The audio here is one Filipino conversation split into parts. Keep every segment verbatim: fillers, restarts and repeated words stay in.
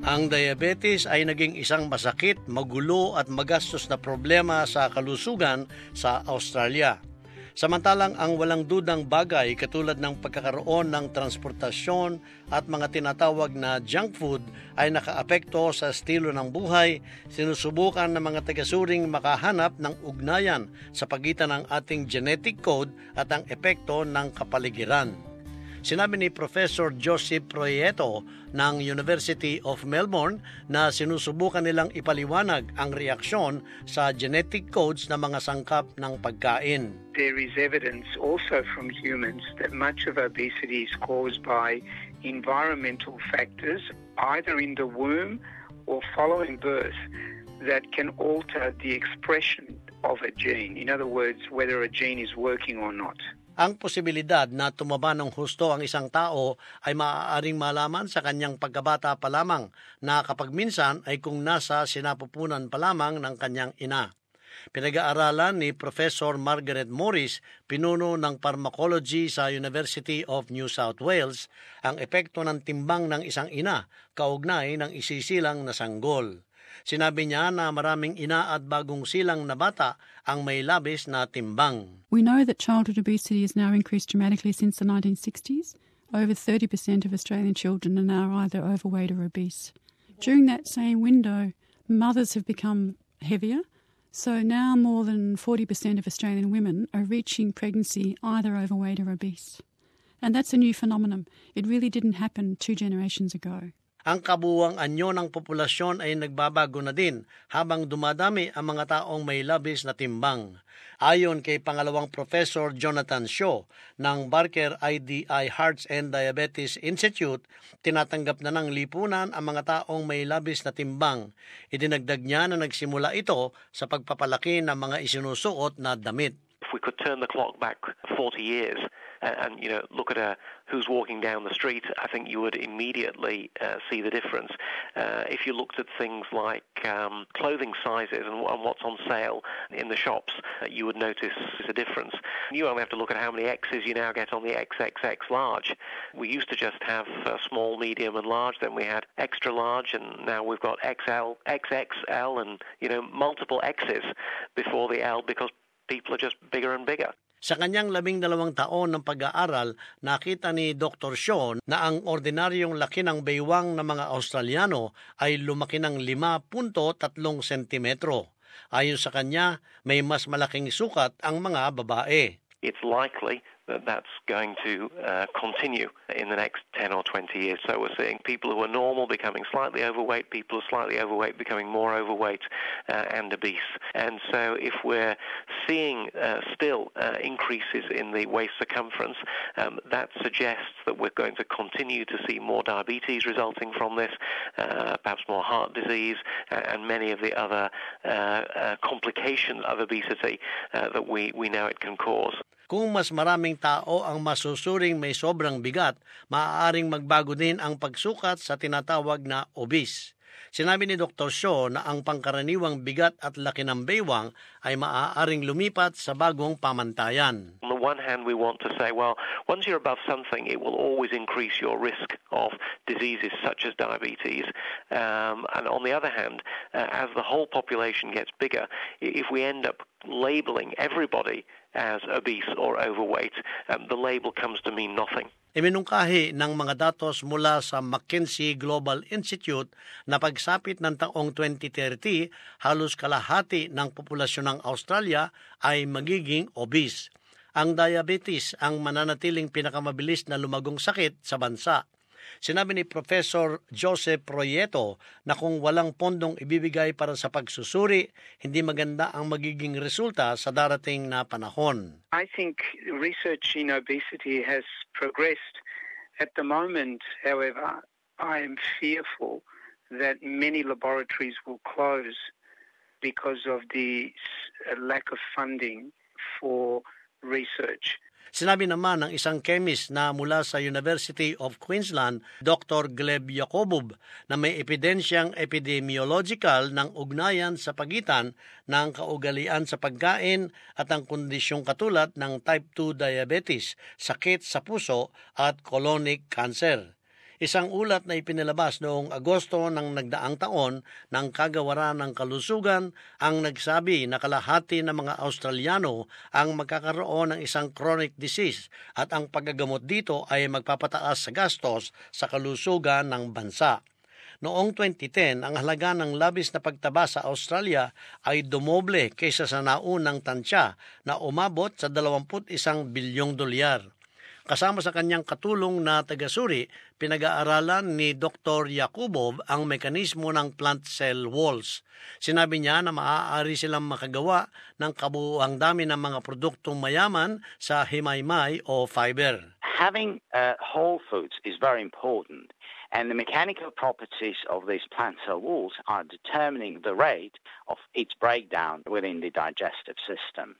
Ang diabetes ay naging isang masakit, magulo at magastos na problema sa kalusugan sa Australia. Samantalang ang walang dudang bagay katulad ng pagkakaroon ng transportasyon at mga tinatawag na junk food ay nakaapekto sa estilo ng buhay, sinusubukan ng mga taga-suring makahanap ng ugnayan sa pagitan ng ating genetic code at ang epekto ng kapaligiran. Sinabi ni Professor Joseph Proieto ng University of Melbourne na sinusubukan nilang ipaliwanag ang reaksyon sa genetic codes ng mga sangkap ng pagkain. There is evidence also from humans that much of obesity is caused by environmental factors, either in the womb or following birth, that can alter the expression of a gene. In other words, whether a gene is working or not. Ang posibilidad na tumaba ng husto ang isang tao ay maaaring malaman sa kanyang pagkabata pa lamang na kapag minsan ay kung nasa sinapupunan pa lamang ng kanyang ina. Pinag-aaralan ni Professor Margaret Morris, pinuno ng pharmacology sa University of New South Wales, ang epekto ng timbang ng isang ina kaugnay ng isisilang na sanggol. Sinabi niya na maraming ina at bagong silang na bata ang may labis na timbang. We know that childhood obesity has now increased dramatically since the nineteen sixties. Over thirty percent of Australian children are now either overweight or obese. During that same window, mothers have become heavier. So now more than forty percent of Australian women are reaching pregnancy either overweight or obese. And that's a new phenomenon. It really didn't happen two generations ago. Ang kabuuang anyo ng populasyon ay nagbabago na din habang dumadami ang mga taong may labis na timbang. Ayon kay pangalawang Professor Jonathan Shaw ng Barker I D I Hearts and Diabetes Institute, tinatanggap na ng lipunan ang mga taong may labis na timbang. Idinagdag niya na nagsimula ito sa pagpapalaki ng mga isinusuot na damit. If we could turn the clock back forty years, and, and you know, look at a, who's walking down the street, I think you would immediately uh, see the difference. Uh, if you looked at things like um, clothing sizes and, and what's on sale in the shops, uh, you would notice a difference. You only have to look at how many X's you now get on the X X X large. We used to just have uh, small, medium and large, then we had extra large, and now we've got X L, X X L and, you know, multiple X's before the L because people are just bigger and bigger. Sa kanyang labing dalawang taon ng pag-aaral, nakita ni Doctor Shaw na ang ordinaryong laki ng baywang ng mga Australiano ay lumaki ng lima punto tatlong sentimetro. Ayon sa kanya, may mas malaking sukat ang mga babae. It's likely that that's going to uh, continue in the next ten or twenty years. So we're seeing people who are normal becoming slightly overweight, people who are slightly overweight becoming more overweight uh, and obese. And so if we're seeing uh, still uh, increases in the waist circumference, um, that suggests that we're going to continue to see more diabetes resulting from this, uh, perhaps more heart disease, uh, and many of the other uh, uh, complications of obesity uh, that we, we know it can cause. Kung mas maraming tao ang masusuring may sobrang bigat, maaaring magbago din ang pagsukat sa tinatawag na obese. Sinabi ni Doctor Shaw na ang pangkaraniwang bigat at laki ng baywang ay maaaring lumipat sa bagong pamantayan. On the one hand, we want to say, well, once you're above something, it will always increase your risk of diseases such as diabetes. Um, and on the other hand, uh, as the whole population gets bigger, if we end up labeling everybody as obese or overweight, um, the label comes to mean nothing. Iminungkahi ng mga datos mula sa McKinsey Global Institute na pagsapit ng taong twenty thirty, halos kalahati ng populasyon ng Australia ay magiging obese. Ang diabetes ang mananatiling pinakamabilis na lumagong sakit sa bansa. Sinabi ni Professor Joseph Proieto na kung walang pondong ibibigay para sa pagsusuri, hindi maganda ang magiging resulta sa darating na panahon. I think research in obesity has progressed. At the moment, however, I am fearful that many laboratories will close because of the lack of funding for research. Sinabi naman ng isang chemist na mula sa University of Queensland, Doctor Gleb Yakobov, na may epidensyang epidemiological ng ugnayan sa pagitan ng kaugalian sa pagkain at ang kondisyong katulad ng type two diabetes, sakit sa puso at colonic cancer. Isang ulat na ipinilabas noong Agosto ng nagdaang taon ng Kagawaran ng Kalusugan ang nagsabi na kalahati ng mga Australiano ang magkakaroon ng isang chronic disease at ang paggagamot dito ay magpapataas sa gastos sa kalusugan ng bansa. Noong twenty ten, ang halaga ng labis na pagtaba sa Australia ay dumoble kaysa sa naunang tansya na umabot sa dalawampu't isang bilyong dolyar. Kasama sa kanyang katulong na tagasuri, pinag-aaralan ni Doctor Yakubov ang mekanismo ng plant cell walls. Sinabi niya na maaari silang makagawa ng kabuuang dami ng mga produktong mayaman sa himaymay o fiber. Having uh, whole foods is very important, and the mechanical properties of these plant cell walls are determining the rate of its breakdown within the digestive system.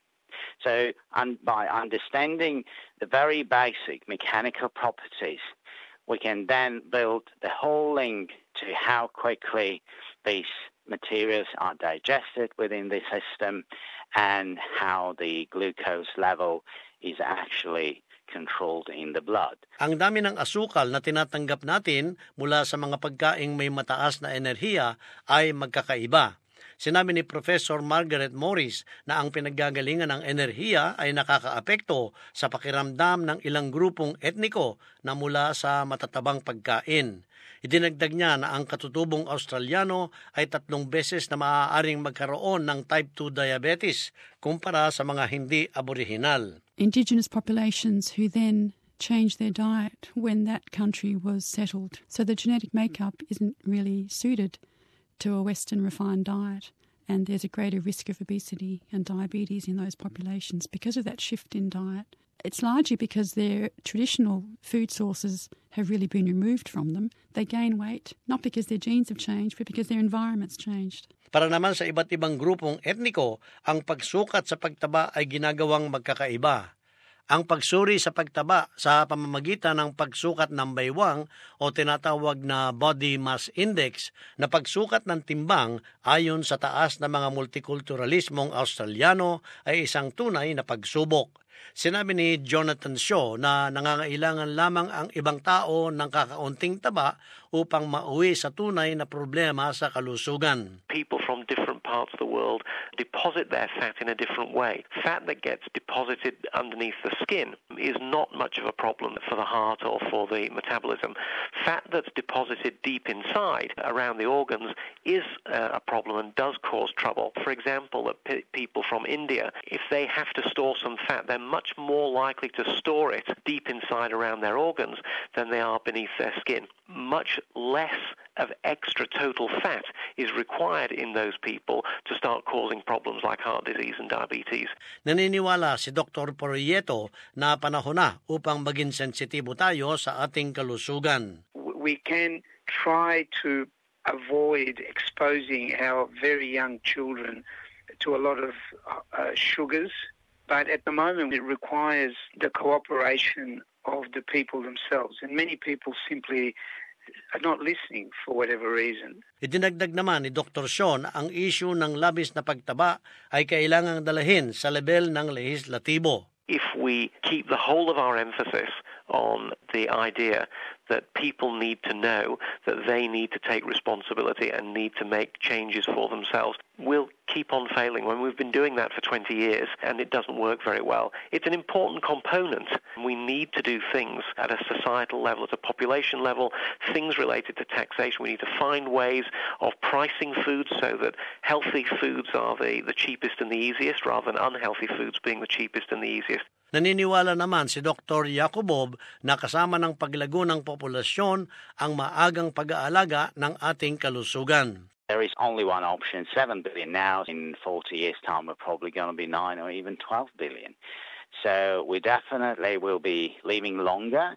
So um, by understanding the very basic mechanical properties, we can then build the whole link to how quickly these materials are digested within the system and how the glucose level is actually controlled in the blood. Ang dami ng asukal na tinatanggap natin mula sa mga pagkaing may mataas na enerhiya ay magkakaiba. Sinabi ni Professor Margaret Morris na ang pinaggagalingan ng enerhiya ay nakakaapekto sa pakiramdam ng ilang grupong etniko na mula sa matatabang pagkain. Idinagdag niya na ang katutubong Australiano ay tatlong beses na maaaring magkaroon ng type two diabetes kumpara sa mga hindi aborihinal. Indigenous populations who then changed their diet when that country was settled. So the genetic makeup isn't really suited to a Western refined diet, and there's a greater risk of obesity and diabetes in those populations because of that shift in diet. It's largely because their traditional food sources have really been removed from them. They gain weight, not because their genes have changed, but because their environment's changed. Para naman sa iba't ibang grupong etniko, ang pagsukat sa pagtaba ay ginagawang magkakaiba. Ang pagsuri sa pagtaba sa pamamagitan ng pagsukat ng baywang o tinatawag na body mass index na pagsukat ng timbang ayon sa taas na mga multikulturalismong Australiano ay isang tunay na pagsubok. Sinabi ni Jonathan Shaw na nangangailangan lamang ang ibang tao ng kakaunting taba upang mauwi sa tunay na problema sa kalusugan. People from different parts of the world deposit their fat in a different way. Fat that gets deposited underneath the skin is not much of a problem for the heart or for the metabolism. Fat that's deposited deep inside around the organs is uh, a problem and does cause trouble. For example, p- people from India, if they have to store some fat, they're much more likely to store it deep inside around their organs than they are beneath their skin. Much less of extra total fat is required in those people to start causing problems like heart disease and diabetes. Naniniwala si Doctor Porieto na panahon na upang maging sensitibo tayo sa ating kalusugan. We can try to avoid exposing our very young children to a lot of uh, sugars, but at the moment it requires the cooperation of the people themselves, and many people simply are not listening for whatever reason. Idinagdag naman ni Doctor Sean ang issue ng labis na pagtaba ay kailangang dalahin sa level ng lehislatibo. If we keep the whole of our emphasis on the idea that people need to know that they need to take responsibility and need to make changes for themselves, we'll keep on failing when we've been doing that for twenty years and it doesn't work very well. It's an important component. We need to do things at a societal level, at a population level, things related to taxation. We need to find ways of pricing foods so that healthy foods are the, the cheapest and the easiest rather than unhealthy foods being the cheapest and the easiest. Naniniwala naman si Doctor Yakubov na kasama ng paglago ng populasyon ang maagang pag-aalaga ng ating kalusugan. There is only one option, seven billion now. In forty years' time, we're probably going to be nine or even twelve billion. So we definitely will be living longer.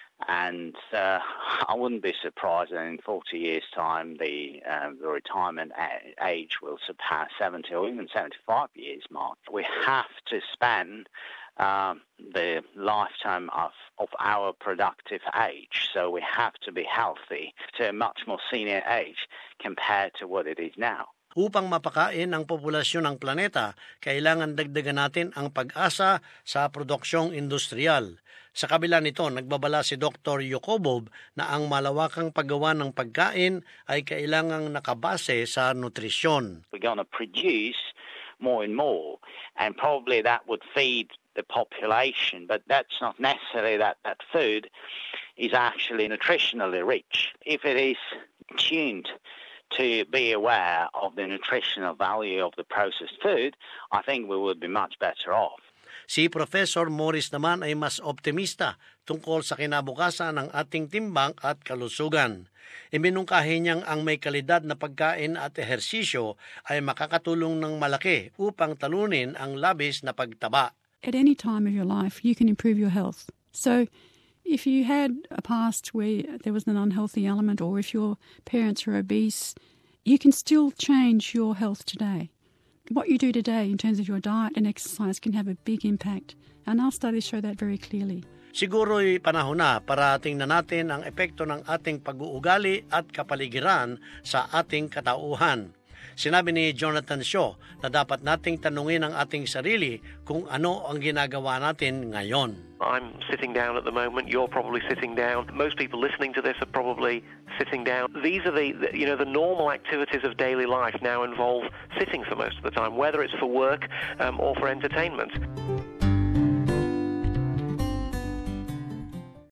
And uh, I wouldn't be surprised that in forty years' time, the, uh, the retirement age will surpass seventy or even seventy-five years mark. We have to spend Um, the lifetime of, of our productive age. So we have to be healthy to a much more senior age compared to what it is now. Upang mapakain ang populasyon ng planeta, kailangan dagdagan natin ang pag-asa sa produksyong industrial. Sa kabila nito, nagbabala si Doctor Yokobov na ang malawakang paggawa ng pagkain ay kailangang nakabase sa nutrisyon. We're going to produce more and more, and probably that would feed the population, but that's not necessarily that that food is actually nutritionally rich. If it is tuned to be aware of the nutritional value of the processed food, I think we would be much better off. Si Professor Morris naman ay mas optimista tungkol sa kinabukasan ng ating timbang at kalusugan. Iminungkahi niyang ang may kalidad na pagkain at ehersisyo ay makakatulong ng malaki upang talunin ang labis na pagtaba. At any time of your life, you can improve your health. So if you had a past where there was an unhealthy element, or if your parents are obese, you can still change your health today. What you do today in terms of your diet and exercise can have a big impact. And our studies show that very clearly. Siguro'y panahon na para tingnan natin ang epekto ng ating pag-uugali at kapaligiran sa ating katauhan. Sinabi ni Jonathan Shaw na dapat nating tanungin ang ating sarili kung ano ang ginagawa natin ngayon. I'm sitting down at the moment. You're probably sitting down. Most people listening to this are probably sitting down. These are the, you know, the normal activities of daily life now involve sitting for most of the time, whether it's for work um, or for entertainment.